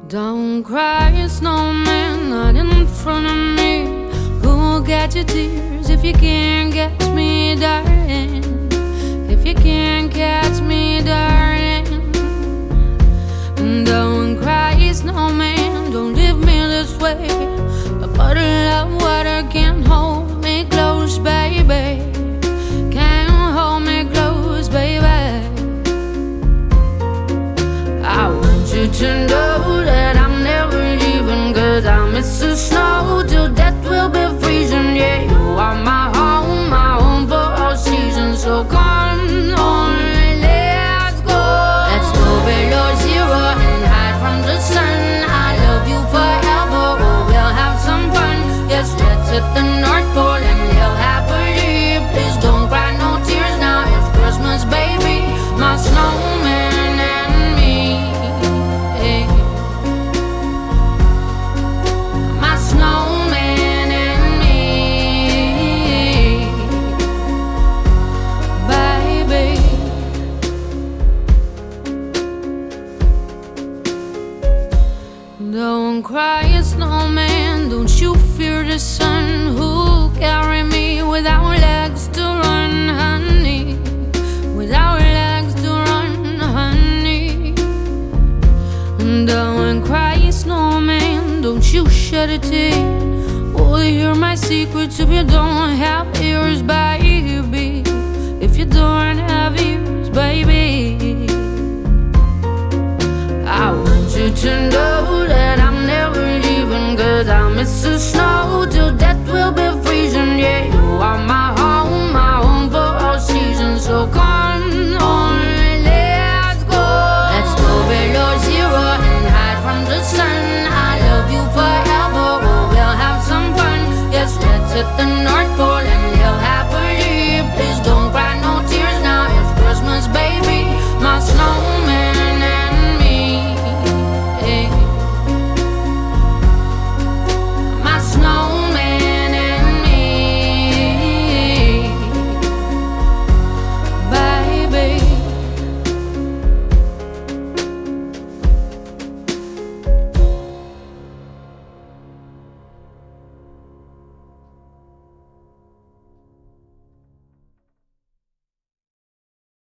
Don't cry, snowman, not in front of me. Who'll get your tears if you can't catch me, darling? If you can't catch me, darling. Don't cry, snowman, don't leave me this way. A bottle of water can't hold me close, baby. Can't hold me close, baby. I want you to know that I'm never leaving, 'cause I miss the snow till death will be freezing. Yeah, you are my home for all seasons. So come on, let's go. Let's go below zero and hide from the sun. I love you forever, oh, we'll have some fun. Yes, let's hit the North Pole and live happily. Please don't cry no tears now, it's Christmas, baby. My snowman and me. My snowman and me, baby. Don't cry, snowman, don't you fear the sun. Who'll carry me without legs to run, honey? Without legs to run, honey. Don't cry, snowman, don't you shed a tear. Will you hear my secrets if you don't have